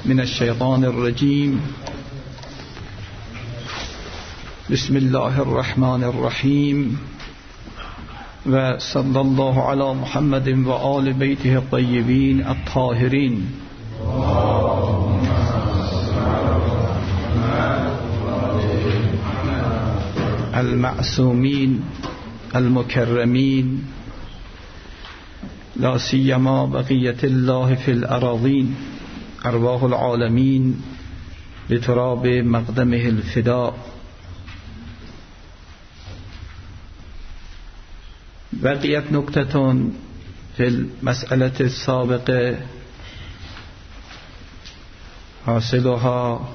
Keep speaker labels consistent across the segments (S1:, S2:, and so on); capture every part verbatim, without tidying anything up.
S1: من الشيطان الرجيم. بسم الله الرحمن الرحيم، وصلى الله على محمد وآل بيته الطيبين الطاهرين. المعصومين المكرمين، لا سيما بقية الله في الأراضين، أرواح العالمين لتراب مقدمه الفداء. بقيت نكتة في المسألة السابقة حاصلها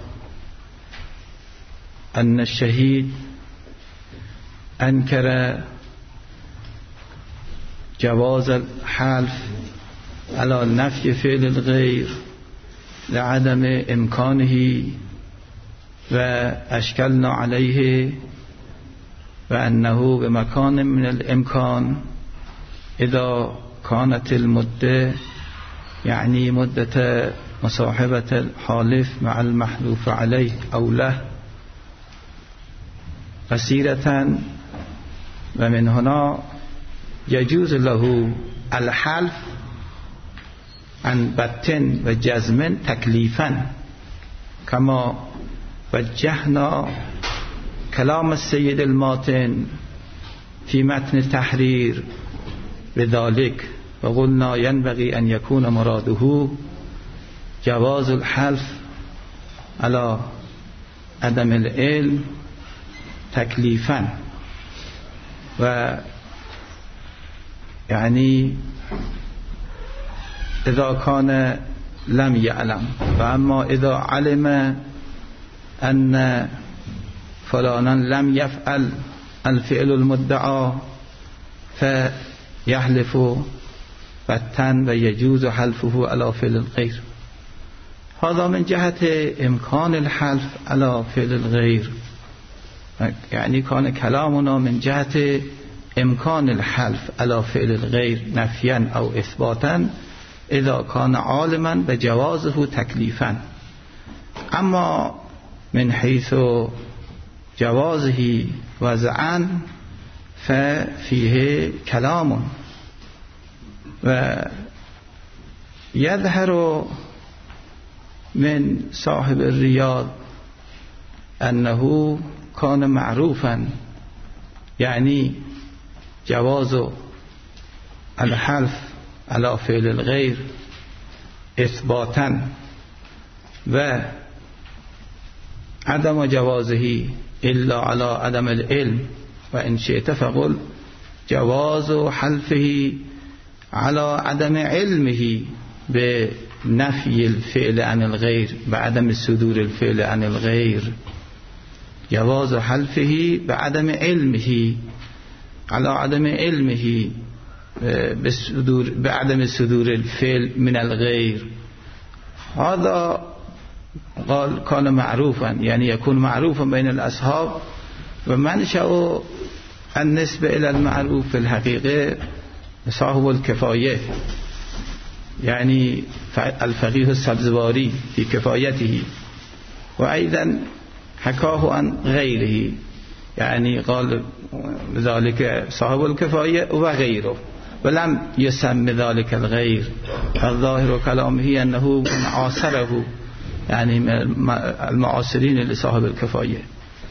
S1: أن الشهيد أنكر جواز الحلف على نفي فعل الغير لعدم إمكانه، وأشكلنا عليه وأنه بمكان من الإمكان إذا كانت المدة يعني مدة مصاحبة الحالف مع المحلوف عليه أو له قصيرة، ومن هنا يجوز له الحلف عن بتن وجزم تكليفا، كما وجهنا كلام السيد الماتن في متن التحرير بذلك، وقلنا ينبغي أن يكون مراده جواز الحلف على عدم العلم تكليفا، و يعني إذا كان لم يعلم، فأما إذا علم أن فلانا لم يفعل الفعل المدعى فيحلف بتن ويجوز حلفه على فعل الغير. هذا من جهة إمكان الحلف على فعل الغير، يعني كان كلامنا من جهة إمكان الحلف على فعل الغير نفيا أو إثباتا إذا كان عالما بجوازه تكليفا. أما من حيث جوازه وضعا ففيه كلام، ويظهر من صاحب الرياض أنه كان معروفا يعني جواز الحلف على فعل الغير إثباتا، وعدم جوازه إلا على عدم العلم، وإن شئت فقل جواز حلفه على عدم علمه بنفي الفعل عن الغير، بعدم صدور الفعل عن الغير، جواز حلفه بعدم علمه على عدم علمه بصدور بعدم صدور الفعل من الغير. هذا قال كان معروفا، يعني يكون معروفا بين الأصحاب، ومنشأ النسبة إلى المعروف في الحقيقة صاحب الكفاية، يعني الفقيه السبزواري في كفايته، وأيضا حكاه عن غيره، يعني قال ذلك صاحب الكفاية وغيره، ولم يسمى ذلك الغير. الظاهر كلامه أنه من عاصره، يعني المعاصرين لصاحب الكفاية.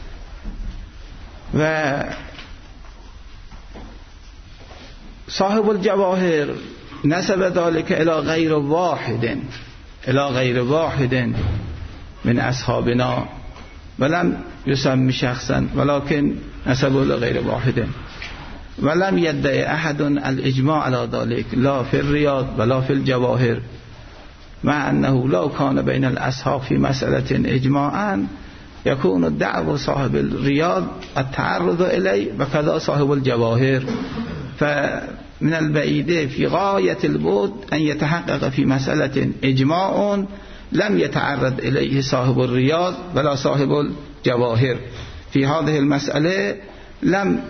S1: وصاحب الجواهر نسب ذلك إلى غير واحد إلى غير واحد من أصحابنا، ولم يسمى شخصا، ولكن نسبه لغير واحد، ولم يدعي أحد الإجماع على ذلك لا في الرياض ولا في الجواهر، مع أنه لو كان بين الأصحاب في مسألة إجماعا يكون الدعوة صاحب الرياض التعرض إليه، وكذا صاحب الجواهر. فمن البعيد في غاية البعد أن يتحقق في مسألة إجماع لم يتعرض إليه صاحب الرياض ولا صاحب الجواهر في هذه المسألة، لم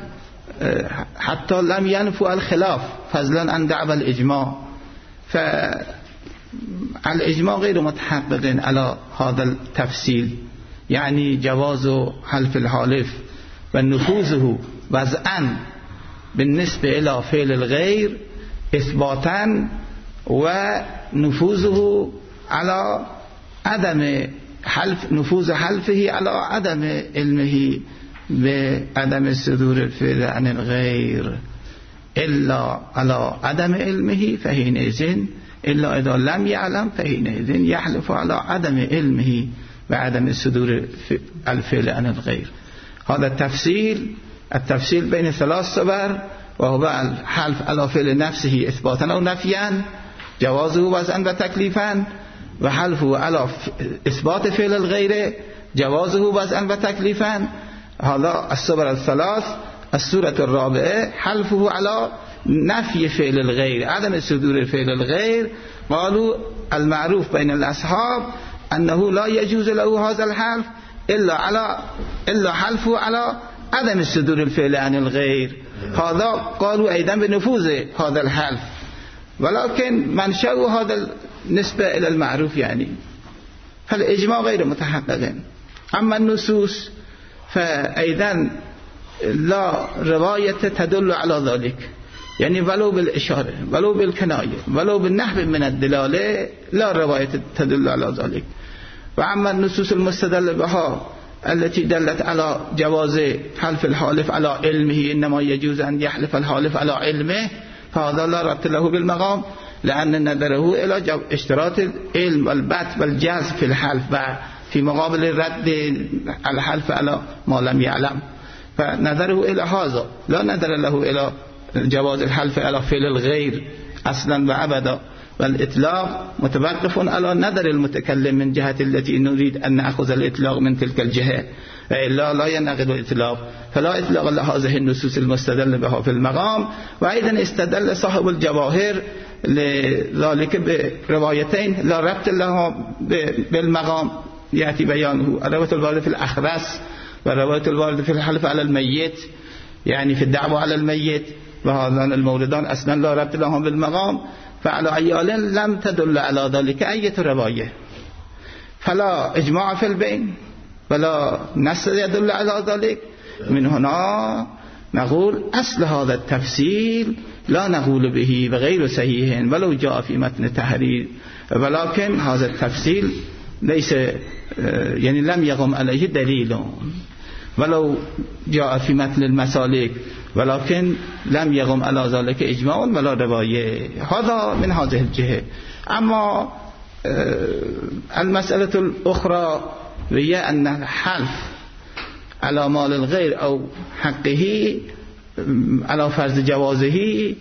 S1: حتى لم ينفوا الخلاف فضلا عن دعوى الإجماع. الاجماع غیر متحقق علی هذا التفصیل، یعنی جواز حلف الحالف و نفوذه وضعا بالنسبه الى فعل الغیر اثباتا و نفوذه على عدم حلف نفوذ حلفه على عدم علمه بعدم صدور الفعل عن الغیر الا على عدم علمه فحينئذ الا اذا لم يعلم فحينئذ يحلف على عدم علمه بعدم صدور الفعل عن الغیر. هذا التفصيل التفصيل بين ثلاث صور، وهو الحلف على فعل نفسه اثباتا او نفيا، جوازه وضعا و تکلیفا، و حلفه على اثبات فعل الغیر جوازه وضعا و تکلیفا. هذا الصور الثلاث. الصورة الرابعة حلفه على نفي فعل الغير عدم صدور فعل الغير. قالوا المعروف بين الأصحاب أنه لا يجوز له هذا الحلف إلا على إلا حلفه على عدم صدور الفعل عن الغير. هذا قالوا أيضا بنفوذ هذا الحلف، ولكن منشأ هذا النسبة إلى المعروف يعني فالإجماع غير متحقق. أما النصوص فأيضا لا رواية تدل على ذلك، يعني ولو بالإشارة ولو بالكناية ولو بالنحو من الدلالة لا رواية تدل على ذلك. وأما النصوص المستدل بها التي دلت على جواز حلف الحالف على علمه، إنما يجوز أن يحلف الحالف على علمه، فهذا لا ربط له بالمقام، لأن نظره إلى اشتراط العلم والبت والجزم في الحلف في مقابل رد الحلف على ما لم يعلم، فنظره إلى هذا لا نظر له إلى جواز الحلف على فعل الغير أصلا وأبدا. والإطلاق متوقف على نظر المتكلم من جهة التي نريد أن نأخذ الإطلاق من تلك الجهة، وإلا لا ينعقد الإطلاق. فلا إطلاق لهذه النصوص المستدل بها في المقام. وأيضا استدل صاحب الجواهر لذلك بروايتين لا ربط لها بالمقام يأتي بيانه، الرواية الواردة في الأخرس والرواية الواردة في الحلف على الميت، يعني في الدعوة على الميت، وهذان الموردان أصلا لا ربط لهم بالمقام. فعلى أيال لم تدل على ذلك أي رواية، فلا إجماع في البين ولا نص يدل على ذلك. من هنا نقول أصل هذا التفصيل لا نقول به بغير صحيح ولو جاء في متن التحرير، ولكن هذا التفصيل ليس يعني لم يقم عليه دليل ولو جاء في متن المسالك، ولكن لم يقم على ذلك إجماع ولا رواية. هذا من هذه الجهة. أما المسألة الأخرى وهي أن الحلف على مال الغير أو حقه على فرض جوازه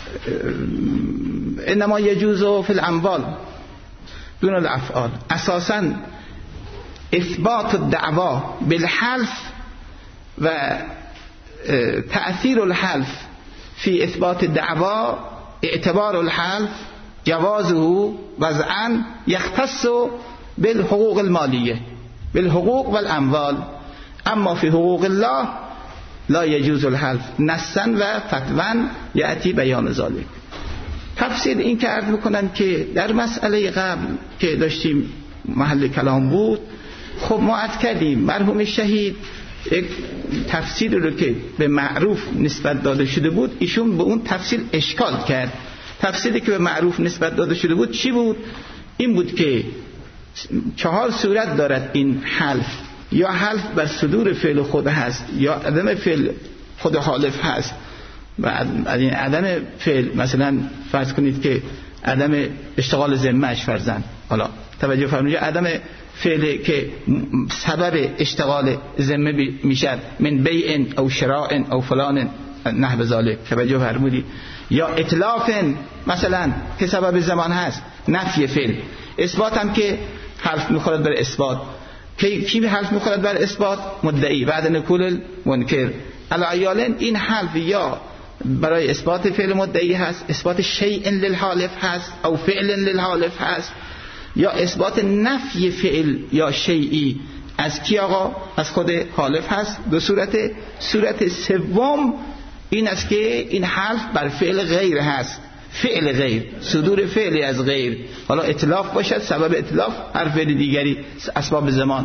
S1: إنما يجوز في الأموال دون الأفعال. أساسا إثبات الدعوى بالحلف و تأثير الحلف في إثبات الدعوى اعتبار الحلف جوازه وضعا يختص بالحقوق المالية بالحقوق والأموال. أما في حقوق الله لا يجوز الحلف نصا و فتوا يأتي بيان ذلك. تفسیر این که عرض میکنم که در مسئله قبل که داشتیم محل کلام بود، خب ما عرض کردیم مرحوم شهید یک تفسیر رو که به معروف نسبت داده شده بود ایشون به اون تفسیر اشکال کرد. تفسیری که به معروف نسبت داده شده بود چی بود؟ این بود که چهار صورت دارد این حلف. یا حلف بر صدور فعل خود هست، یا عدم فعل خود حالف هست و عدم فعل، مثلا فرض کنید که عدم اشتغال ذمه‌اش فرضاً، حالا توجه فرمایید، عدم فعل که سبب اشتغال ذمه میشد من بیع او شراء او فلان نحو ذلك، توجه فرمودید، یا اتلاف مثلا که سبب زمان هست، نفی فعل، اثبات هم که حرف میخورد بر اثبات، که کی حرف میخورد بر اثبات؟ مدعی بعد نکول منکر. العیالین این حرف یا برای اثبات فعل مدعی هست، اثبات شیء للحالف هست او فعل للحالف هست، یا اثبات نفی فعل یا شیئی از کی آقا؟ از خود حالف هست. دو صورت. صورت سوم این است که این حلف بر فعل غیر هست، فعل غیر، صدور فعلی از غیر، حالا اتلاف باشد، سبب اتلاف هر فعل دیگری، اسباب زمان.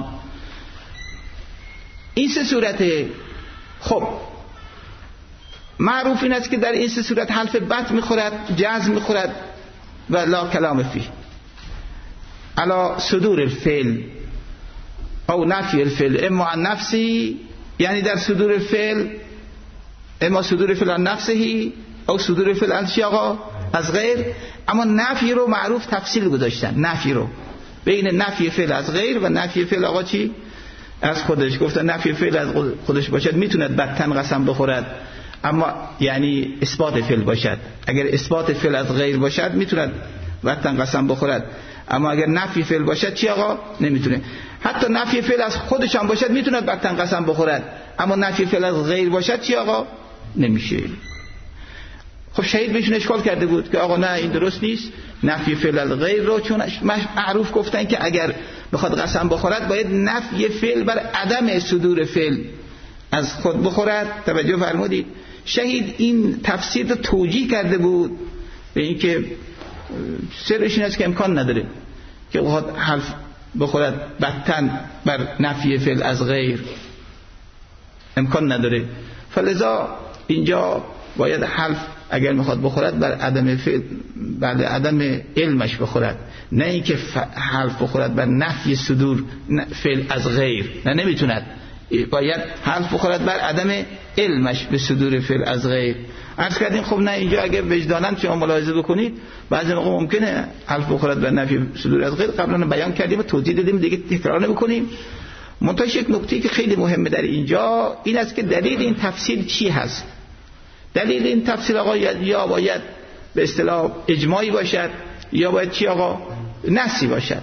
S1: این سه صورته. خب معروف این است که در این سه صورت حرف بط میخورد، جزم میخورد و لا کلام فیه. علا صدور الفعل او نفی الفعل اما عن نفسی، یعنی در صدور الفعل اما صدور الفعل عن نفسه او صدور الفعل عن چی آقا؟ از غیر. اما نفی رو معروف تفصیل گذاشتن، نفی رو بین نفی فعل از غیر و نفی فعل آقا چی؟ از خودش. گفتن نفی فعل از خودش باشد میتوند بطن قسم بخورد، اما یعنی اثبات فعل باشد. اگر اثبات فعل از غیر باشد میتوند بطن قسم بخورد، اما اگر نفی فعل باشد چی آقا؟ نمیتونه. حتی نفی فعل از خودش هم باشد میتوند بطن قسم بخورد، اما نفی فعل از غیر باشد چی آقا؟ نمیشه. خب شهید بهشون اشکال کرده بود که آقا نه این درست نیست، نفی فعل از غیر رو، چون معروف گفتن که اگر بخواد قسم بخورد باید نفی فعل بر عدم صدور فعل از خود بخورد. توجه فرمودید؟ شهید این تفسیر رو توجیه کرده بود به این که سرش این است که امکان نداره که بخواد حرف بخورد بطن بر نفی فعل از غیر، امکان نداره. فلذا اینجا باید حرف اگر میخواد بخورد بر عدم فعل، بعد عدم علمش بخورد، نه اینکه حرف بخورد بر نفی صدور فعل از غیر. نه نمیتوند، باید حرف بخورد بر عدم علمش به صدور فعل از غیر. عرض کردیم خب نه اینجا اگر وجداناً شما ملاحظه بکنید بعضی موقع ممکنه حرف بخورد بر نفی صدور از غیر. قبلا بیان کردیم و توضیح دادیم، دیگه تکرار نمی‌کنیم. منتها یک نکته که خیلی مهمه در اینجا این است که دلیل این تفسیر چی هست. دلیل این تفسیر آقا یا باید به اصطلاح اجماعی باشد یا باید چی آقا؟ نصی باشد.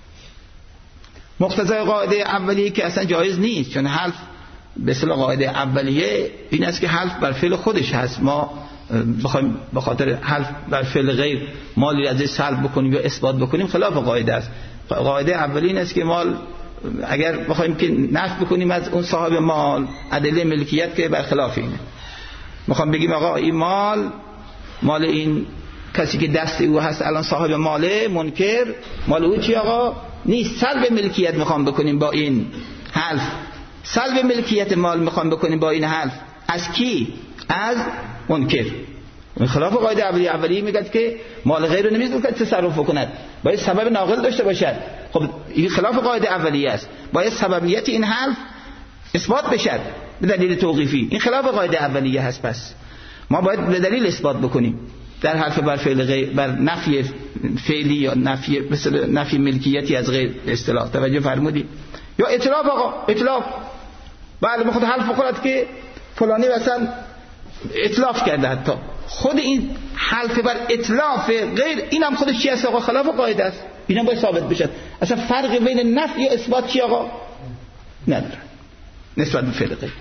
S1: مقتضای قاعده اولیه که اصلا جایز نیست، چون حلف به اصطلاح قاعده اولیه این است که حلف بر فعل خودش هست. ما بخوایم به خاطر حلف بر فعل غیر مالی از سلب بکنیم یا اثبات بکنیم خلاف قاعده است. قاعده اولیه این است که مال اگر بخوایم که نفی بکنیم از اون صاحب مال، ادله ملکیت که برخلاف اینه. میخوام بگیم آقا این مال مال این کسی که دست او هست الان صاحب ماله، منکر، مال او چی آقا؟ نیست. سلب ملکیت میخوام بکنیم با این حلف، سلب ملکیت مال میخوام بکنیم با این حلف. از کی؟ از منکر. خلاف قاعده اولی اولی میگه که مال غیر رو نمیشه که تصرف کند، باید سبب ناقل داشته باشد. خب این خلاف قاعده اولیه است، باید سببیت این حلف اثبات بشد به دلیل توقیفی. این خلاف قاعده اولیه هست. پس ما باید به دلیل اثبات بکنیم در حرف بر فعل غیر، بر نفی فعلی یا نفی مثل نفی ملکیتی از غیر اصطلاح. توجه فرمودید؟ یا اطلاف آقا، اطلاف. بله میخواد حرف بخورد که فلانی مثلا اطلاف کرده، حتی خود این حلف بر اطلاف غیر این هم خودش چی است آقا؟ خلاف قاعده است. اینا باید ثابت بشد. اصلا فرق بین نفی و اثبات چی آقا؟ نداره نسبت به فعل غیر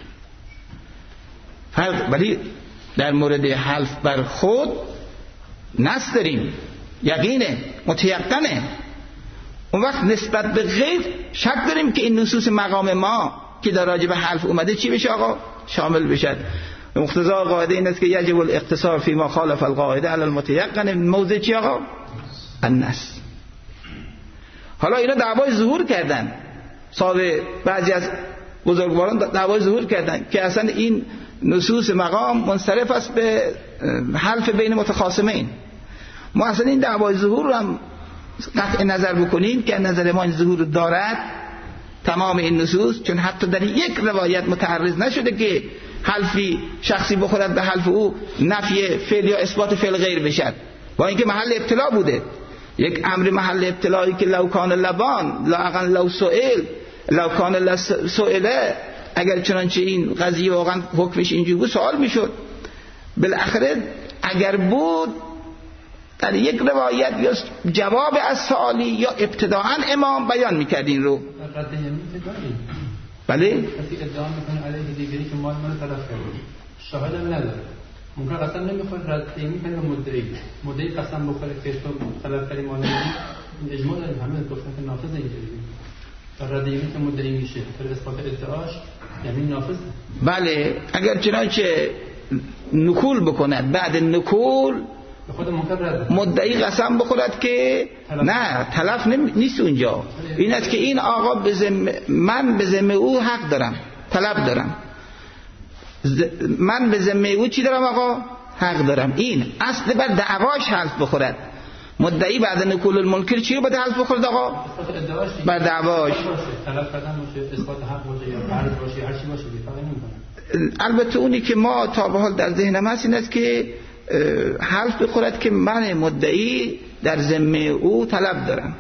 S1: فرق. ولی در مورد حلف بر خود نص داریم، یقینه، متیقنه. اون وقت نسبت به غیر شک داریم که این نصوص مقام ما که در راجع به حلف اومده چی بشه آقا؟ شامل بشد. مقتضای قاعده این است که یجب الاقتصار فی ما خالف القاعده علی المتیقن موضع چی آقا؟ النص. حالا اینا دعوای ظهور کردن، صاحب بعضی از بزرگواران دعوای ظهور کردن که اصلا این نصوص مقام منصرف است به حلف بین متخاصمین. ما اصلا این دعوای ظهور رو هم قطع نظر بکنیم که نظر ما این ظهور دارد تمام این نصوص، چون حتی در یک روایت متعرض نشده که حلفی شخصی بخورد به حلف او نفی فعل یا اثبات فعل غیر بشد، با اینکه محل ابتلا بوده. یک امر محل ابتلایی که لو کان لبان لا اقل لو سئل لو کان لسئله، اگر چنانچه این قضیه واقعا حکمش اینجوری بود سوال میشد. بالاخره اگر بود در یک روایت یا جواب از سوالی یا ابتداءً امام بیان میکرد این رو. بله؟ کسی ادعا میکنه علیه دیگری که مال من تلف کرده، شاهد هم نداره، ممکن قسم نمیخواد رد میکنه مدعی مدعی قسم بخوره که تو تلف کردی مال من. اجماع داریم همه گفتن که نافذ اینجوری رد یمین که مدعی میشه در اثبات ادعاش یعنی نافذ. بله اگر چنانچه نکول بکند بعد نکول
S2: خود منکر رد
S1: مدعی قسم بخورد که تلف. نه تلف نیست اونجا، این است که این آقا به ذمه من به ذمه او حق دارم، طلب دارم، من به ذمه او چی دارم آقا؟ حق دارم. این اصل بر دعواش حلف بخورد. مدعی بعد نکول المنکر چی رو بده حلف بخورد آقا؟ بر دعواش.
S2: طلب کردن باشه، اثبات حق باشه یا فرض باشه، هر چی باشه فرقی نمیکنه.
S1: البته اونی که ما تا به حال در ذهنم هست این است که حلف بخورد که من مدعی در ذمه او طلب دارم.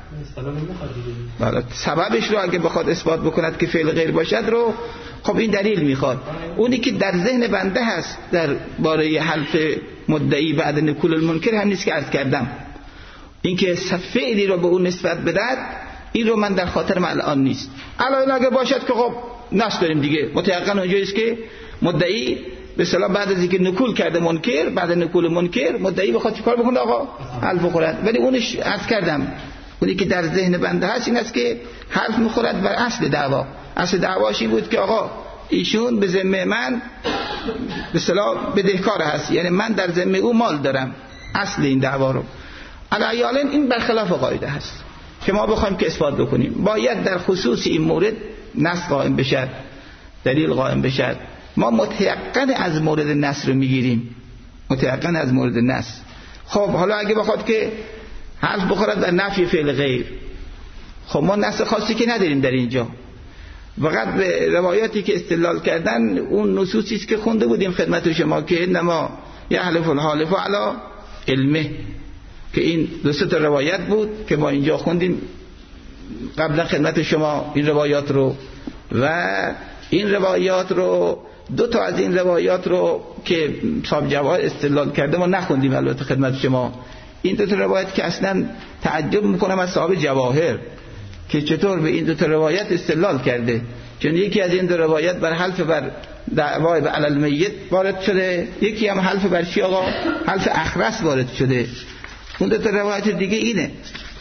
S1: بله سببش رو اگه بخواد اثبات بکند که فعل غیر باشد رو، خب این دلیل میخواد. اونی که در ذهن بنده هست در باره حلف مدعی بعد نکول المنکر هم نیست که عرض کردم، این که فعلی رو به اون نسبت بدد، این رو من در خاطرم الان نیست. الان اگه باشد که خب نص داریم دیگه، متيقن اونجاییست که مدعی به اصطلاح بعد از اینکه نکول کرده منکر، بعد نکول منکر مدعی بخواد چیکار بکنه آقا؟ حلف بخورد. ولی اونش عرض کردم اونی که در ذهن بنده هست این است که حلف میخورد بر اصل دعوا. اصل دعواش این بود که آقا ایشون به ذمه من به اصطلاح بدهکار هست، یعنی من در ذمه او مال دارم. اصل این دعوا رو علیالن این برخلاف قاعده هست که ما بخوایم که اثبات بکنیم. باید در خصوص این مورد نص قائم بشد، دلیل قائم بشد. ما متيقن از مورد نص رو میگیریم، متيقن از مورد نص. خب حالا اگه بخواد که حلف بخورد در نفی فعل غیر، خب ما نص خاصی که نداریم در اینجا، فقط به روایاتی که استدلال کردن اون نصوصی است که خونده بودیم خدمت شما که انما یحلف الحالف علی علمه، که این دو سه تا روایت بود که ما اینجا خوندیم قبلا خدمت شما این روایات رو، و این روایات رو دو تا از این روایات رو که صاحب جواهر استدلال کرده ما نخوندیم البته خدمت شما. این دو تا روایت که اصلا تعجب میکنم از صاحب جواهر که چطور به این دو تا روایت استدلال کرده، چون یکی از این دو روایت بر حلف بر دعوای به علل میت وارد شده، یکی هم حلف بر چی آقا؟ حلف اخرس وارد شده. اون دو تا روایت دیگه اینه،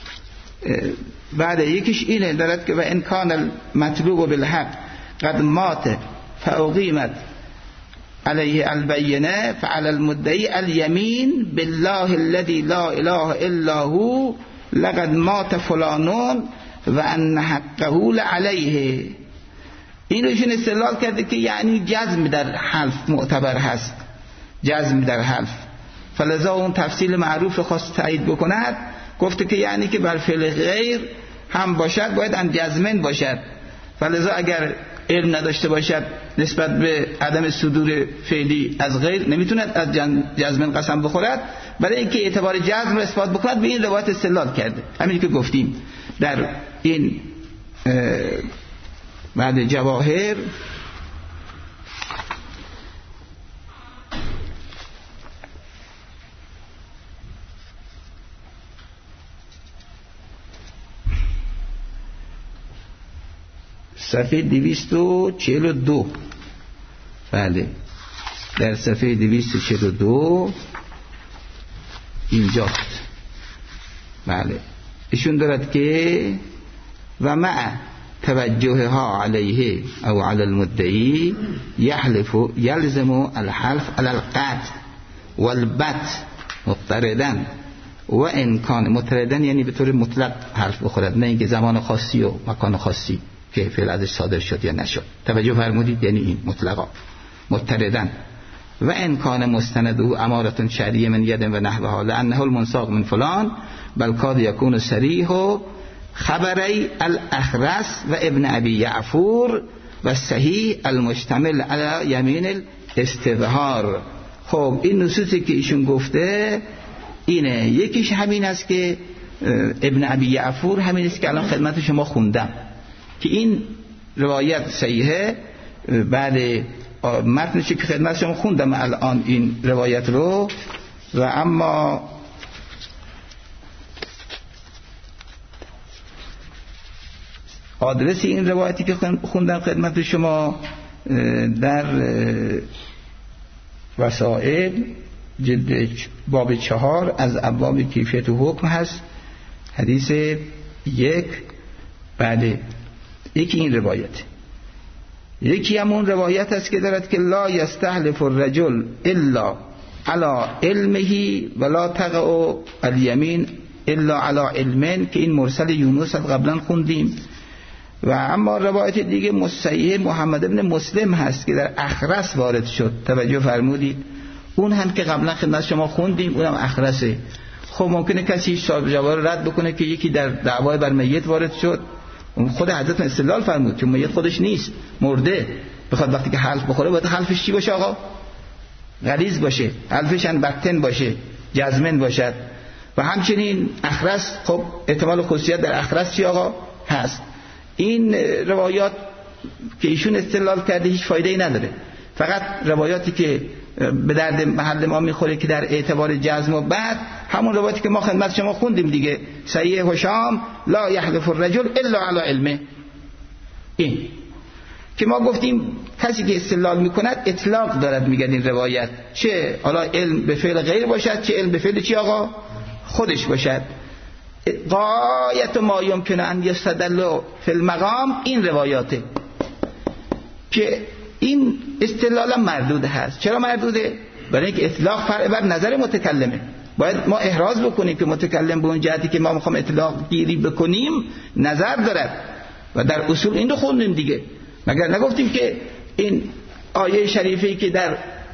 S1: بعد یکیش اینه دارد که و ان کان المطلوب بالحق قد مات فاقیمت علیه البینه فعلى المدعی الیمین بالله الذی لا اله الا هو لقد مات فلانون و ان حقه علیه. این روشون استدلال کرده که یعنی جزم در حلف معتبر هست، جزم در حلف. فلذا اون تفصیل معروف خواست تایید بکند، گفته که یعنی که بر فعل غیر هم باشد باید ان جزمن باشد. فلذا اگر علم نداشته باشد نسبت به عدم صدور فعلی از غیر نمیتوند از جزمن قسم بخورد، برای اینکه اعتبار جزم رو اثبات بکند به این روایت استدلال کرده. همین که گفتیم در این بعد جواهر صفحه دویست و چهل و دو، بله در صفحه دویست و چهل و دو اینجاست. بله ایشون دارد که و مع توجه ها علیه او علی المدعی یحلف یلزم الحلف علی القطع والبت مضطردن و امکان مضطردن، یعنی به طور مطلق حلف بخورد، نه اینکه زمان خاصی و مکان خاصی که فعل ازش صادر شد یا نشد. توجه فرمودید؟ یعنی این مطلقا مضطردن و امکان مستنده امارتون شرعیه من ید و نحوها لانه المنساق من فلان بل کاد یکون صریح و خبری الاخرس و ابن ابی یعفور و صحیح المشتمل علی یمین الاستظهار. خب این نصوصی که ایشون گفته اینه، یکیش همین است که ابن ابی یعفور همین است که الان خدمت شما خوندم که این روایت صحیحه. بعد متنشی که خدمت شما خوندم الان این روایت رو، و اما آدرس این روایتی که خوندم خدمت شما در وسائل جلد باب چهار از ابواب کیفیت و حکم هست، حدیث یک. بعد یکی این روایت، یکی همون روایت است که دارد که لا یستحلف الرجل الا علی علمه ولا تقع الیمین الا علی علمین که این مرسل یونس قبلا خوندیم. و اما روایت دیگه مصحح محمد ابن مسلم هست که در اخرس وارد شد، توجه فرمودید، اون هم که قبلا خدمت شما خوندیم، اونم اخرسه. خب ممکنه کسی صاحب جواب رد بکنه که یکی در دعوای بر میت وارد شد، اون خود حضرت استدلال فرمود که میت خودش نیست، مرده، بخواد وقتی که حلف بخوره باید حلفش چی باشه آقا؟ غلیظ باشه، حلفش هم بطن باشه، جزمن باشد. و همچنین اخرس، خب احتمال خصوصیت در اخرس چی آقا هست. این روایات که ایشون استدلال کرده هیچ فایده‌ای نداره، فقط روایاتی که به درد محل ما میخوره که در اعتبار جزم و بعد همون روایتی که ما خدمت شما خوندیم دیگه، صحیح هشام لا یحلف الرجل الا علی علمه، این که ما گفتیم کسی که استدلال میکند اطلاق دارد، میگن این روایت چه حالا علم به فعل غیر باشد چه علم به فعل چی آقا خودش باشد. غایت ما یمکن ان یستدل فی المقام این روایاته که این استدلال مردود هست. چرا مردوده؟ برای اینکه اطلاق فرع بر نظر متکلمه. باید ما احراز بکنیم که متکلم به اون جهتی که ما میخوام اطلاق گیری بکنیم نظر دارد و در اصول این رو خوندیم دیگه. مگر نگفتیم که این آیه شریفی که در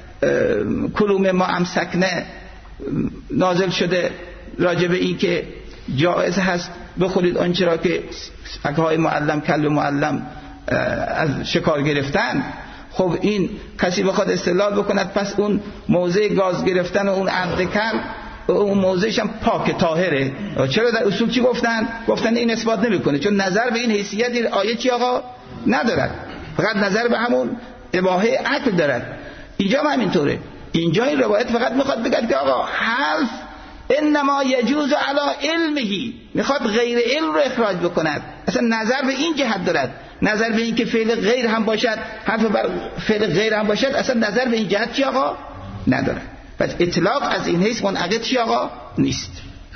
S1: کلوم ما امسکنه نازل شده راجع به این که جایز هست بخورید آنچه را که سگ‌های معلم کلب معلم از شکار گرفتن. خب این کسی بخواد استدلال بکند پس اون موضع گاز گرفتن و اون عبد کلب اون موضعش هم پاک طاهره. چرا در اصول چی گفتن؟ گفتن این اثبات نمیکنه، چون نظر به این حیثیت آیه چی آقا ندارد، فقط نظر به همون اباحه عقل دارد. اینجا هم همینطوره. اینجا این روایت فقط میخواد بگه که آقا حلف انما یجوز علی علمه، میخواد غیر علم رو اخراج بکند، اصلا نظر به این جهت دارد، نظر به این که فعل غیر هم باشد، حرف بر فعل غیر هم باشد، اصلا نظر به این جهت چی آقا نداره. پس اطلاق از این حیث منعقد چی آقا نیست.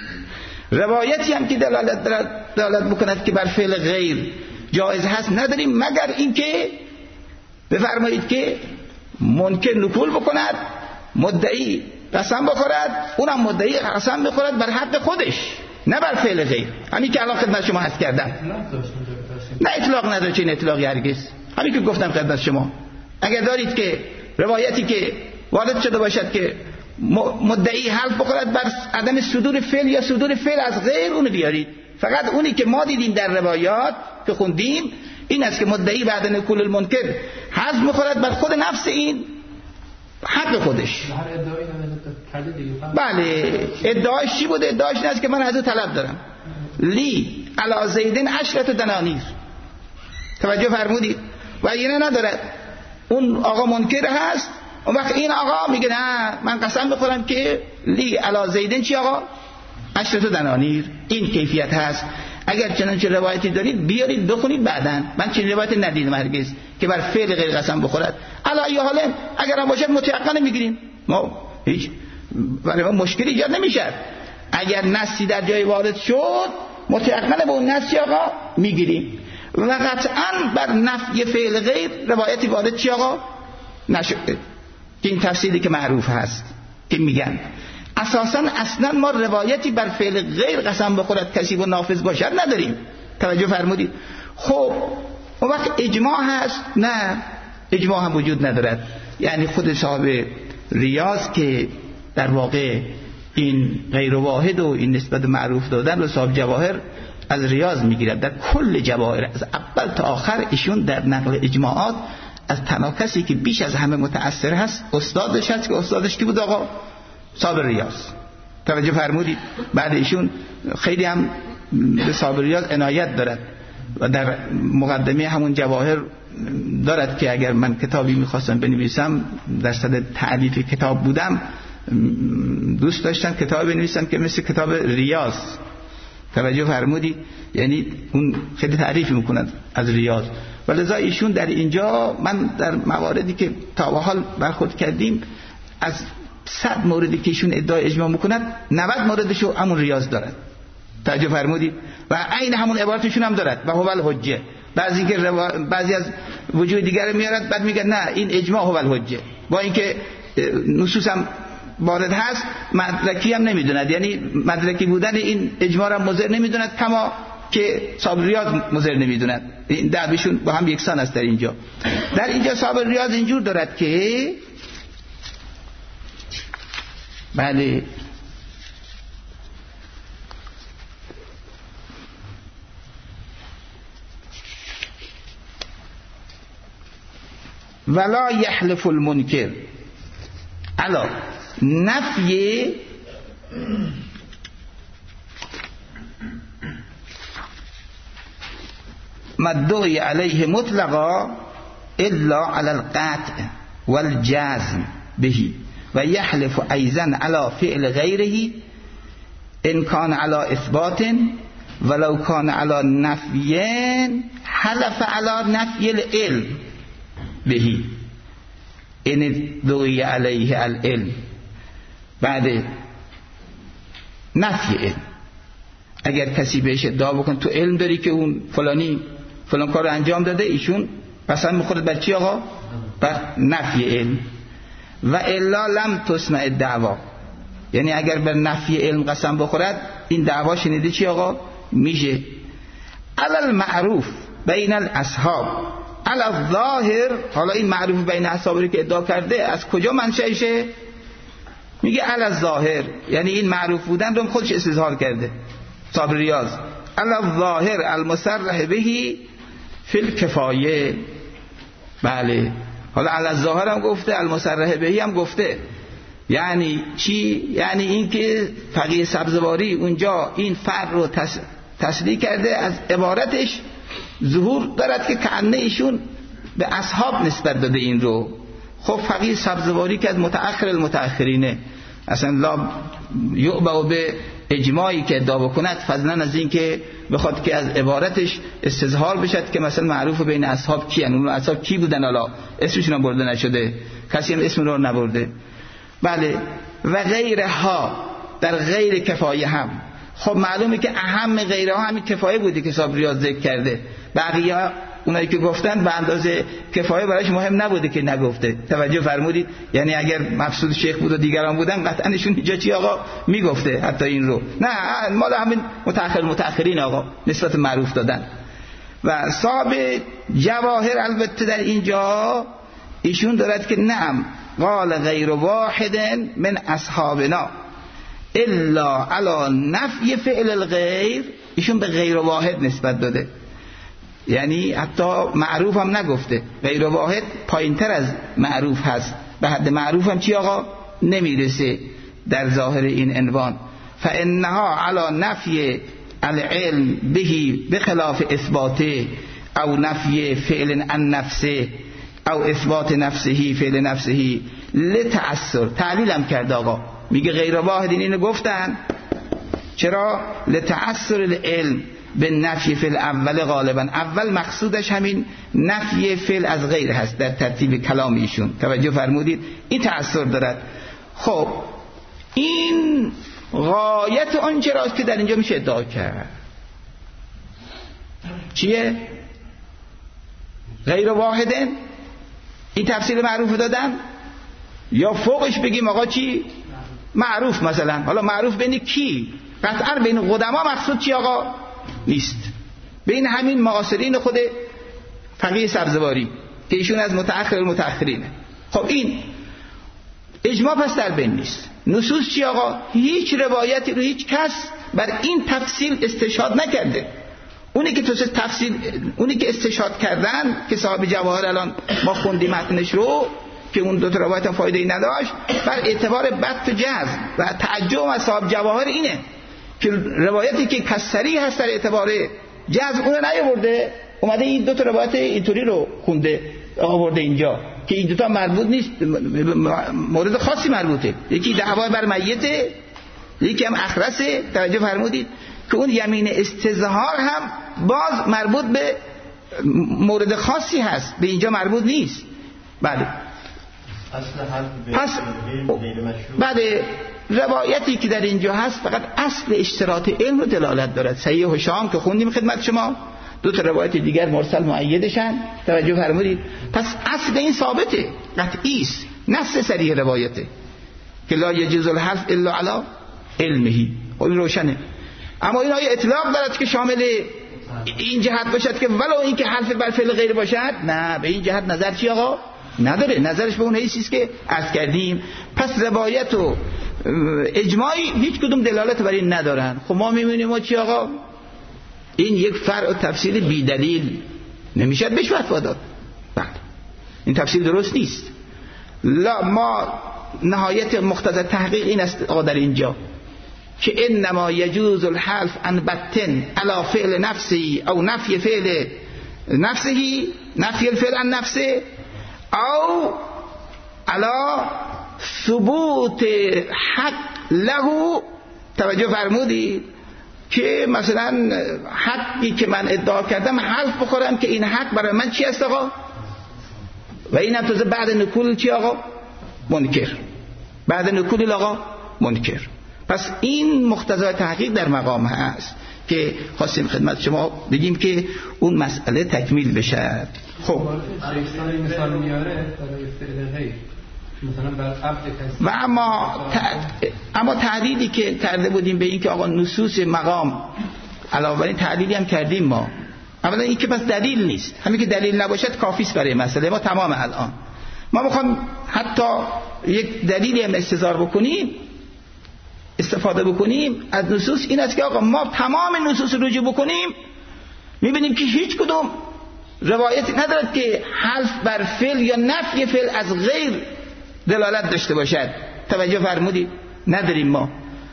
S1: روایتی هم که دلالت دلالت بکند که بر فعل غیر جایز هست نداریم، مگر اینکه بفرمایید که منکر نکول بکند، مدعی قسم بخورد، اونم مدعی قسم بخورد بر حق خودش نه بر فعل غیر. همین که الان خدمت شما عرض کردم. نه اطلاق نداره، چه این اطلاقی هرگز. همین که گفتم خدمت شما، اگر دارید که روایتی که وارد شده باشد که مدعی حلف بخورد بر عدم صدور فعل یا صدور فعل از غیر، اونو بیارید. فقط اونی که ما دیدیم در روایات که خوندیم این است که مدعی بعد نکول المنکر حلف بخورد بر خود نفس این حق خودش. بله ادعاش چی بوده؟ ادعاش این است که من از او طلب دارم، لی علی زیدن عشرة دنانیر. توجه فرمودید؟ و اینه نداره، اون آقا منکر هست، اون وقت این آقا میگه نه من قسم بخورم که لی علی زیدن چی آقا عشرة دنانیر. این کیفیت هست. اگر چنانچه روایتی دارید بیارید بخونید بعداً. من چنین روایتی ندیدم هرگز که بر فعل غیر قسم بخورد. علی ای حال اگر هم باشد متيقن میگیریم، ما هیچ برای ما مشکلی ایجاد نمیشه. اگر نصی در جای وارد شد متيقن به اون نص آقا میگیریم و قطعاً بر نفی فعل غیر روایتی وارد چی آقا نشده. این تفسیری که معروف هست که میگن اساساً اصلا ما روایتی بر فعل غیر قسم بخورد کسی و نافذ باشد نداریم. توجه فرمودید؟ خب اون وقت اجماع هست؟ نه اجماع هم وجود ندارد. یعنی خود صاحب ریاض که در واقع این غیر واحد و این نسبت معروف دادن و صاحب جواهر از ریاض میگیرد، در کل جواهر از اول تا آخر ایشون در نقل اجماعات از تنها کسی که بیش از همه متأثر هست استادش هست که استادش کی بود آقا؟ صاحب ریاض. توجه فرمودید؟ بعد ایشون خیلی هم به صاحب ریاض عنایت دارد و در مقدمه همون جواهر دارد که اگر من کتابی میخواستم بنویسم در صدد تألیف کتاب بودم دوست داشتم کتاب بنویسم که مثل کتاب ریاض. توجه فرمودید؟ یعنی اون خیلی تعریف میکند از ریاض. ولذا ایشون در اینجا من در مواردی که تا به حال برخورد کردیم از صد موردی که ایشون ادعای اجماع میکند نود موردشو همون ریاض دارد. توجه فرمودید؟ و عین همون عبارتشون هم دارد و هو الحجه. بعضی که روا... بعضی از وجوه دیگر میارد بعد میگه نه این اجماع هو الحجه، با اینکه نصوص هم وارد هست مدرکی هم نمیدوند، یعنی مدرکی بودن این اجماع هم مضر نمیدوند کما که صاحب ریاض مضر نمیدوند. این دعویشون با هم یکسان است. در اینجا در اینجا صاحب ریاض اینجور دارد که بله ولا یحلف المنکر علا نفی مدعی علیه مطلقا الا علی القطع والجزم به و یحلف ایضا علی فعل غیره ان کان علی اثبات ولو کان علی نفی حلف علی نفی العلم بهی این دعی علیه العلم. بعد نفی علم، اگر کسی بهش ادعا بکن تو علم داری که اون فلانی فلان کار رو انجام داده، ایشون قسم میخورد بر چی آقا؟ بر نفی علم. و الا لم تسمع الدعوا، یعنی اگر بر نفی علم قسم بخورد این دعوا شنیده چی آقا؟ میشه. علی المعروف بین الاصحاب علی الظاهر. حالا این معروف بین اصحابی که ادعا کرده از کجا منشأشه؟ میگه علی الظاهر، یعنی این معروف بودن رو خودش استظهار کرده صاحب ریاض. علی الظاهر المصرح به فی الکفایه. بله حالا علی الظاهر هم گفته، المصرح به هم گفته. یعنی چی؟ یعنی این که فقیه سبزواری اونجا این فرق رو تس... تصریح کرده، از عبارتش ظهور دارد که کأنه ایشون به اصحاب نسبت داده این رو. خب فقیه سبزواری که از متأخر المتأخرینه، اصلا لا یعبا به اجماعی که ادعا بکند فضلا از این که بخواد که از عبارتش استظهار بشد که مثلا معروف بین اصحاب کیان، اون اصحاب کی بودن، حالا اسمشون هم برده نشده، کسی هم اسم رو نبرده. بله و غیرها، در غیر کفایه هم. خب معلومه که اهم غیرها همین کفایه بودی که صاحب ریاض ذکر کرده. بقیه اونایی که گفتن به اندازه کفایه براش مهم نبوده که نگفته. توجه فرمودید؟ یعنی اگر مقصود شیخ بود و دیگران بودن قطعا ایشون اینجا چی آقا میگفته حتی این رو. نه مال همین متأخر متأخرین آقا نسبت معروف دادن. و صاحب جواهر البته در اینجا ایشون دارد که نعم قال غیر واحد من اصحابنا الا علی نفی فعل الغیر. ایشون به غیر واحد نسبت داده، یعنی حتی معروف هم نگفته. غیر واحد پایین تر از معروف هست، به حد معروف هم چی آقا نمیرسه در ظاهر این عنوان. فانها علی نفی العلم بهی بخلاف اثباته او نفی فعل عن نفسه او اثبات نفسه فعل نفسه لتأثر. تعلیل هم کرد آقا، میگه غیر واحد اینو گفتن چرا؟ لتأثر العلم به نفی فعل اول غالبا. اول مقصودش همین نفی فعل از غیر هست در ترتیب کلام ایشون. توجه فرمودید؟ این تأثیر دارد. خب این غایت آن چراست که در اینجا میشه ادعا کرد. چیه؟ غیر واحدن این تفسیر معروف دادن، یا فوقش بگیم آقا چی؟ معروف. مثلا حالا معروف بین کی؟ قطعا بین قدما مقصود چی آقا؟ نیست. بین همین معاصرین خود فقیه سبزواری که ایشون از متأخر متأخرینه. خب این اجماع پس در بین نیست. نصوص چی آقا؟ هیچ روایتی رو هیچ کس بر این تفصیل استشهاد نکرده. اونی که تو تفصیل اونی که استشهاد کردن که صاحب جواهر الان ما خوندیم متنش رو که اون دو تا روایت هم فایده ای نداشت، بر اعتبار بط و جزم و تعجب از صاحب جواهر اینه که روایتی که کسری هست در اعتبار جزم اون نیاورده، اومده این دو تا روایت اینطوری رو خونده آورده اینجا که این دو تا مربوط نیست، مورد خاصی مربوطه. یکی دعوا بر میته، یکی هم اخرسه. توجه فرمودید که اون یمین استظهار هم باز مربوط به مورد خاصی هست، به اینجا مربوط نیست. بله پس بعد روایتی که در اینجا هست فقط اصل اشتراط علم رو دلالت دارد. صحیح و شام که خوندیم خدمت شما، دو تا روایت دیگر مرسل مؤیدشن. توجه فرمودید؟ پس اصل این ثابته، قطعی است، نص صریح روایته. که لا یجوز الحلف الا علی علمه. این روشنه. اما این آیه اطلاق دارد که شامل این جهت باشد که ولو این که حلف بر فعل غیر باشد، نه، به این جهت نظر چی آقا نداره. نظرش به اون حیثی است که عرض کردیم. پس روایت و اجماعی هیچ کدوم دلالت بر این ندارن. خب ما می‌بینیم ما چی آقا؟ این یک فرع و تفسیر بی دلیل نمیشه بهش فتوا داد. بله این تفسیر درست نیست. لا، ما نهایت مقتضی تحقیق این است آقا در اینجا که انما یجوز الحلف عن بطن علی فعل نفسی او نفی فعل نفسه، نفی الفعل عن نفسه، او علی ثبوت حق له. توجه فرمودید که مثلا حقی که من ادعا کردم حلف بخورم که این حق برای من چی است آقا؟ و اینم تازه بعد نکول چی آقا؟ منکر. بعد نکول آقا منکر. پس این مقتضای تحقیق در مقام هست که خواستیم خدمت شما بگیم که اون مسئله تکمیل بشه. خب
S2: مثال میاره برای فعل غیر مثلا بر عبد کسی.
S1: و اما اما تعدیلی که کرده بودیم به این که آقا نصوص مقام علاوه بر این تعدیلی هم کردیم ما. اولا این که بس دلیل نیست، همین که دلیل نباشد کافی است برای مسئله ما تمام. الان ما میخوام حتی یک دلیلی هم استظهار بکنیم، استفاده بکنیم از نصوص. این است که آقا ما تمام نصوص رجوع بکنیم میبینیم که هیچ کدوم روایتی ندارد که حلف بر فعل یا نفی فعل از غیر دلالت داشته باشد. توجه فرمودید؟ نداریم ما.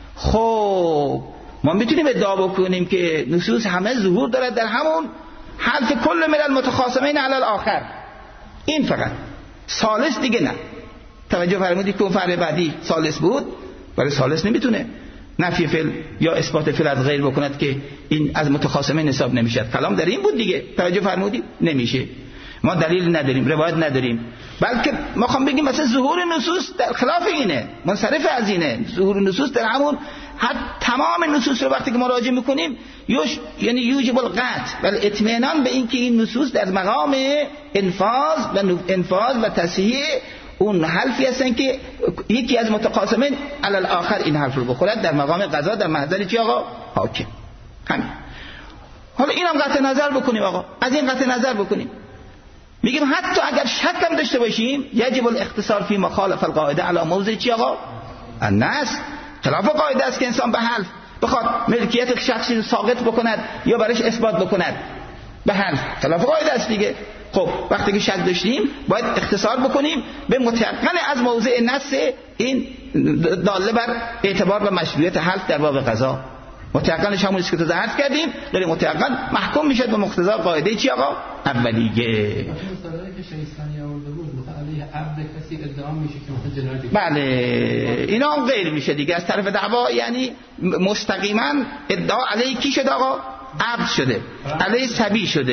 S1: خب ما میتونیم ادعا بکنیم که نصوص همه ظهور دارد در همون حلف کل من المتخاصمین علی الاخر. این فقط ثالث دیگه نه. توجه فرمودید که اون فرع بعدی ثالث بود، برای ثالث نمیتونه نفی فعل یا اثبات فعل از غیر بکند که این از متخاصمین حساب نمیشد. کلام در این بود دیگه. توجه فرمودید؟ نمیشه. ما دلیل نداریم، روایت نداریم، بلکه ما خوام بگیم مثلا ظهور نصوص در خلاف اینه، منصرف از اینه. ظهور نصوص در همون حد تمام نصوص رو وقتی که مراجعه میکنیم یوش یعنی یوجب القطع و اطمینان به اینکه این نصوص در مقام انفاذ و انفاذ و تصحیح اون حلفی هستن که یکی از متقاسمین علی الاخر این حلف رو بخورد در مقام قضا در محضر چی آقا؟ حاکم. همین. حالا اینم قطع نظر بکنیم آقا، از این قطع نظر بکنیم، میگیم حتی اگر شک هم داشته باشیم یجب الاختصار فی مخالف القاعده علی موضع چی آقا؟ النص. خلاف قاعده است که انسان به حلف بخواد ملکیت شخصی رو ساقط بکند یا برایش اثبات بکند به حلف. خلاف قاعده است دیگه. خب وقتی که شک داشتیم باید اختصار بکنیم به متيقن از موضع نص این داله بر اعتبار و مشروعیت حلف در باب قضا. متيقنش همون است که تو عرض کردیم، غیر متيقن محکوم میشه به مقتضا قاعده چی آقا؟ اولیه.
S2: مثلا که شیطانی آورده بود مثلا علیه عبد کسی ادعا میشه که مثلا جنایت.
S1: بله اینا هم غیر میشه دیگه از طرف دعوا، یعنی مستقیما ادعا علیه کی شده آقا؟ عبد شده، علیه صبی شده.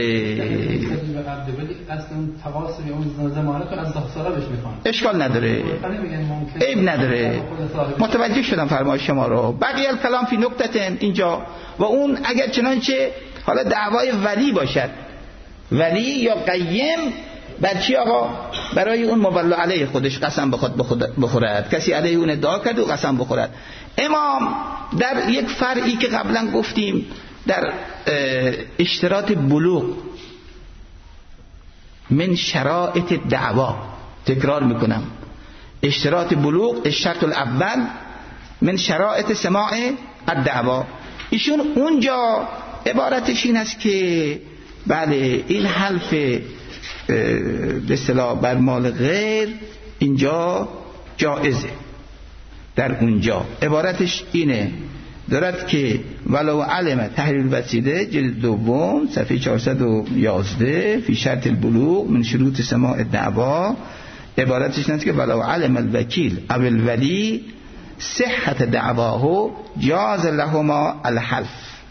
S1: اشکال نداره، عیب نداره. متوجه شدم فرمایش شما رو. بقیه الکلام فی نکتتن اینجا و اون اگر چنانچه حالا دعوای ولی باشد، ولی یا قیم بر چی آقا؟ برای اون مولا علیه خودش قسم بخود بخورد، کسی علیه اون ادعا کرد و قسم بخورد. امام در یک فرعی که قبلا گفتیم در اشتراط بلوغ من شرائط دعوا، تکرار میکنم، اشتراط بلوغ الشرط الاول من شرائط سماع الدعوا. ایشون اونجا عبارتش این است که بله این حلف به اصطلاح بر مال غیر اینجا جائزه. در اونجا عبارتش اینه دارد که ولو علم تحریر الوسیله جلد دوم صفحه چهارصد و یازده فی شرط البلوغ من شروط سماع الدعوا، عبارتش اینه که ولو علم الوکیل او الولی صحت دعواه جاز لهما الحلف.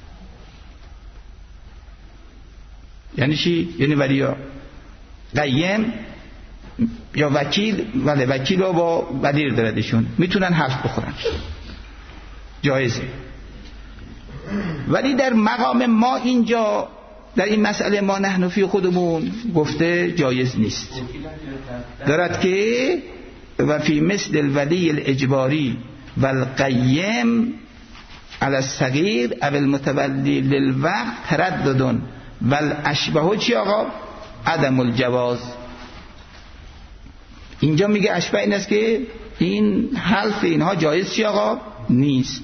S1: یعنی چی؟ یعنی ولی قیم یا وکیل، ولی وکیل رو با بدیر داردشون میتونن حلف بخورن، جایزه. ولی در مقام ما اینجا در این مسئله ما نحن فی خودمون گفته جایز نیست، دارد که و فی مثل الولی الاجباری و القیم علی الصغیر او المتولی للوقت تردد و الاشبه چی آقا؟ عدم الجواز. اینجا میگه اشبه این است که این حلف اینها جایز چی آقا؟ نیست.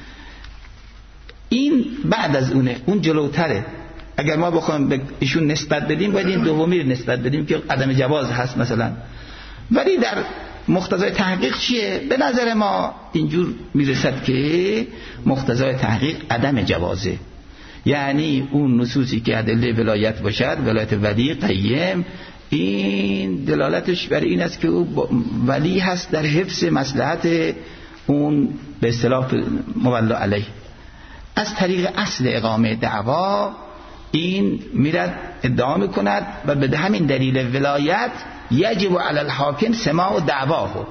S1: این بعد از اونه، اون جلوتره. اگر ما بخوایم به ایشون نسبت بدیم باید این دومی رو نسبت بدیم که عدم جواز هست مثلا. ولی در مقتضای تحقیق چیه؟ به نظر ما اینجور میرسد که مقتضای تحقیق عدم جوازه. یعنی اون نصوصی که ادله ولایت باشد، ولایت ولی قیم، این دلالتش بر این است که او ولی هست در حفظ مصلحت اون به اصطلاح مولا علیه. از طریق اصل اقامه دعوا این میرد ادعا میکند و به همین دلیل ولایت یجب علی الحاکم سماع دعواه.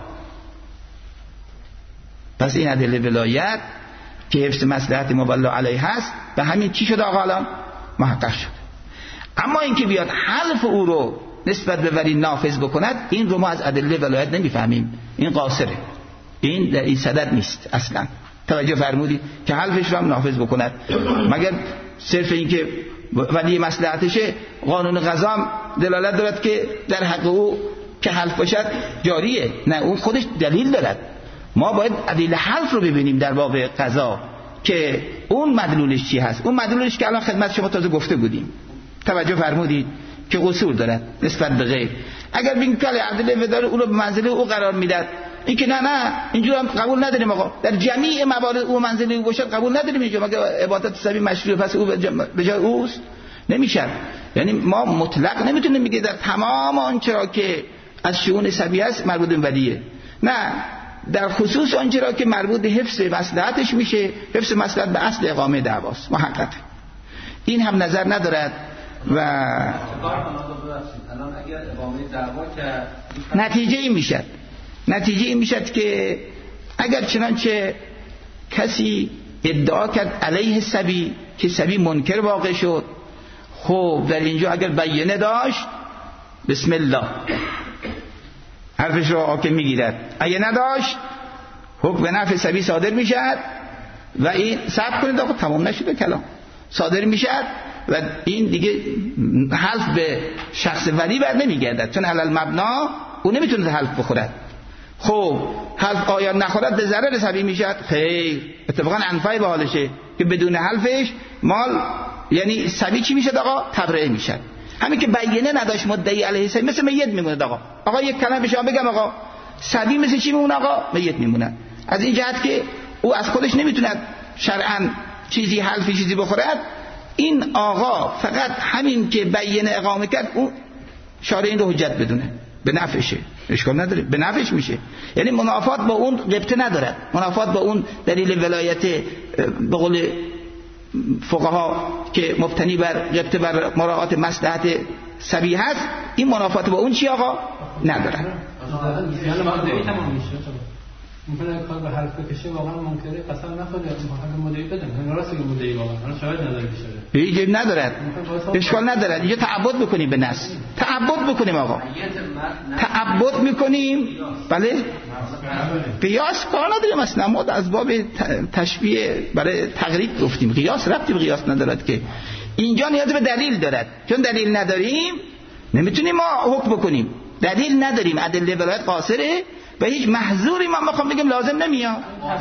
S1: پس این ادله ولایت که حفظ مصلحت مولا علیه هست به همین چی شد آقا الان؟ محقق شد. اما اینکه بیاد حلف او رو نسبت به ولی نافذ بکند، این رو ما از ادله ولایت نمیفهمیم. این قاصره، این در این صدد نیست اصلا. توجه فرمودید که حلفش رو هم نافذ بکند، مگر صرف این که ولی مصلحتشه. قانون قضا دلالت دارد که در حق او که حلف باشد جاریه، نه اون خودش دلیل دارد. ما باید دلیل حلف رو ببینیم در باب قضا که اون مدلولش چی هست. اون مدلولش که الان خدمت شما تازه گفته بودیم. توجه فرمودید که قصور دارد نسبت به غیر. اگر بگیم که عدل ودار اون رو به منزله او قرار میداد، این که نه نه اینجور هم قبول نداریم آقا، در جمیع موارد او منزله او باشد قبول نداریم. اینجا مگه عبادت سبی مشروع پس او به جای اوست؟ نمیشه. یعنی ما مطلق نمیتونیم بگیم در تمام آنچه را که از شؤون سبی است مربوط به ولیه، نه در خصوص آنچه را که مربوط به حفظ مصلحتش میشه، حفظ مصلحت به اصل اقامه دعواست. محقق این هم نظر ندارد. و
S3: الان اگر اقامه دعوا که
S1: نتیجه این میشد نتیجه این میشد که اگر چنانچه کسی ادعا کرد علیه سبی که سبی منکر واقع شد، خب در اینجا اگر بیانه داشت بسم الله حرفش رو حاکم میگیرد، اگه نداشت حکم به نفع سبی صادر میشد و این صبر کنید آقا تمام نشده کلام صادر میشد و این دیگه حلف به شخص ولی بر نمیگردد، چون علل مبنا او نمیتونه حلف بخورد. خب حلف آیا نخورد به ضرر سبی میشد؟ خیر، اتفاقا انفعی به حالشه که بدون حلفش مال یعنی سبی چی میشد آقا؟ تبرئه میشد. همین که بیانه نداشت مدعی علیه سبی مثل میت میموند آقا. آقا یک کلمه به شما بگم آقا، سبی مثل چی میمونه آقا؟ میت میمونه. از این جهت که او از خودش نمیتوند شرعاً چیزی حلفی چیزی بخورد. این آقا فقط همین که بیانه اقامه کرد اون شارع این رو حجت بدونه، به نفعشه، اشکال نداره، به نفعش میشه. یعنی منافات با اون غبطه ندارد، منافات با اون دلیل ولایت به قول فقها که مبتنی بر غبطه بر مراعات مصلحت سبیح هست، این منافات با اون چی آقا ندارد.
S2: ممکنه کار به حرف بکشه واقعا منکره قسم نخوره حق مدعی بدن راستی که مدعی واقعا شاید نداره بشه
S1: هیچ ندارد، اشکال ندارد. اینجا تعبد بکنیم به نص، تعبد بکنیم آقا، تعبد میکنیم. بله قیاس کار نداریم اصلا، ما از باب تشبیه برای تقریب گفتیم، قیاس ربطی به قیاس ندارد که اینجا نیاز به دلیل دارد. چون دلیل نداریم نمیتونیم ما حکم بکنیم، دلیل نداریم، ادله ولایت قاصره و هیچ محظوری ما میخوام بگم لازم نمیاد.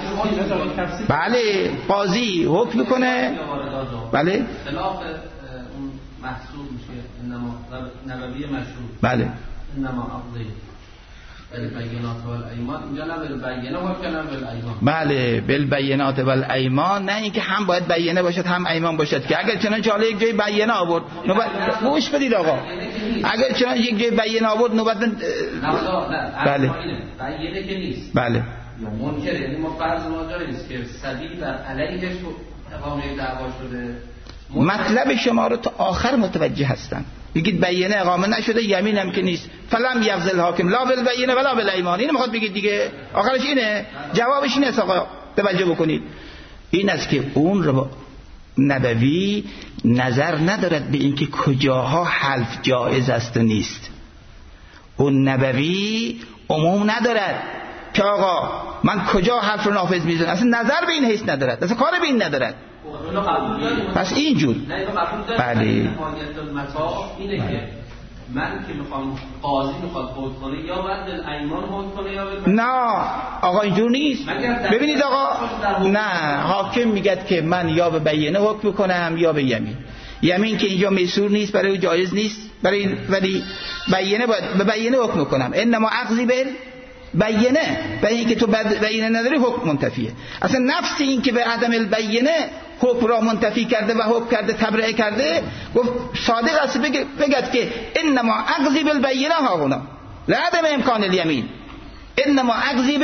S1: بله قاضی حکم میکنه، بله
S3: خلاف اون محسوب میشه انما نبوی مشروع،
S1: بله
S3: انما عقضی بالبینات والایمان، اینجا نه بالبینه و کلام بالایمان.
S1: بله بالبینات والایمان، نه اینکه هم باید بیانه باشد هم ایمان باشد. که اگر چنانچه حالا یک جای بیانه آورد نوبت گوش بدید آقا، اگر چنانچه یک جای بیانه آورد نوبت
S3: نه
S1: بله
S3: بیانه که نیست،
S1: بله
S3: یا منکر، یعنی ما فرض ما جایی نیست که سبیل بر علیهش اقامه دعوا شده.
S1: مطلب شما رو تا آخر متوجه هستن، بگید بیانه اقامه نشده، یمین هم که نیست، فلم یفزل حاکم لا بالبینه ولا بالایمان، اینو میخواد بگید دیگه، آخرش اینه، جوابش اینه. آقا توجه بکنید، این است که اون رو نبوی نظر ندارد به اینکه کجاها حلف جایز است و نیست. اون نبوی عموم ندارد که آقا من کجا حرف رو نافذ میزنم، اصلا نظر به این حیث ندارد، اصلا کار به این ندارد. پس اینجور بله
S3: اینه که من که میخوام قاضی میخواد حکم کنه یا باید بالایمان حکم کنه یا باید
S1: نه آقا اینجور نیست. ببینید آقا نه، حاکم میگه که من یا به بینه حکم کنم یا به یمین. یمین که اینجا میسور نیست، برای او جایز نیست، برای ولی بینه باید به بینه حکم کنم. انما اقضی بال بینه، برای اینکه تو بینه نداری حکم منتفیه. اصلا نفس این که به عدم البینه حکم را منتفی کرده و حکم کرده تبرئه کرده، گفت صادق است بگد که انما اقضی بالبینه ها هنا لعدم امکان الیمین. انما اقضی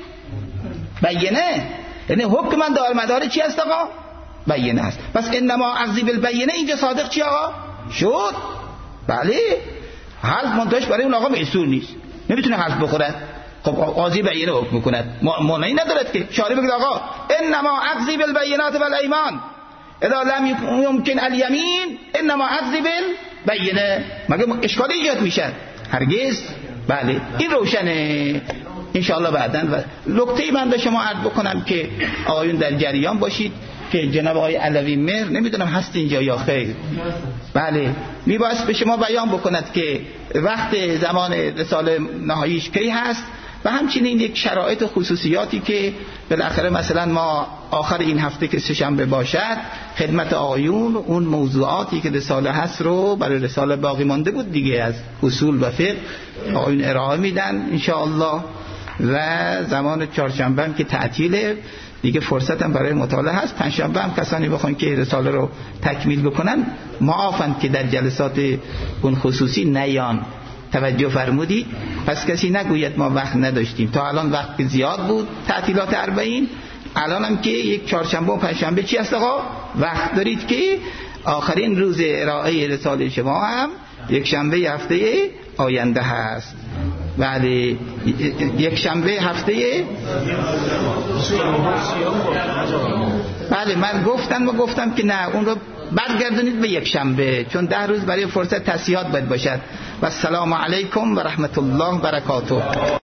S1: بالبینه یعنی حکم من دار مدار چی است آقا؟ بینه است. پس انما اقضی بالبینه اینجا صادق چی آقا؟ شد. بله حلف منتهاش برای اون آقا میسور نیست، نمیتونه حلف بخورد. خب قاضی بینه حکم میکند، مانعی ندارد که شارع بگه آقا انما اقضی بالبینات والایمان اذا لم یمکن الیمین انما اقضی بالبینه. مگه اشکالی ایجاد میشه؟ هرگز. بله این روشنه ان شاء الله. بعداً نکته من به شما عرض بکنم که آقایون در جریان باشید که جناب آقای علوی مهر نمیدونم هست اینجا یا خیر. بله میباید به شما بیان بکند که وقت زمان رساله نهاییش کی هست و همچنین یک شرایط خصوصیاتی که بالاخره مثلا ما آخر این هفته که سه‌شنبه باشد خدمت آقایون اون موضوعاتی که رساله هست رو برای رساله باقی مانده بود دیگه از اصول و فقه آقایون ارائه میدن ان شاء الله. و زمان چهارشنبه هم که تعطیله دیگه فرصت هم برای مطالعه هست. پنجشنبه هم کسانی بخوان که رساله رو تکمیل بکنن معافند که در جلسات اون خصوصی نیان. توجه فرمودید؟ پس کسی نگوید ما وقت نداشتیم. تا الان وقت زیاد بود تعطیلات اربعین، الان هم که یک چهارشنبه و پنجشنبه چی هست آقا؟ وقت دارید که آخرین روز ارائه رساله شما هم یک شنبه هفته آینده هست. بله یک شنبه هفته بله من گفتم و گفتم که نه اون رو برگردونید به یک شنبه، چون ده روز برای فرصت تصحیحات باید باشد. و السلام علیکم و رحمت الله و برکاته.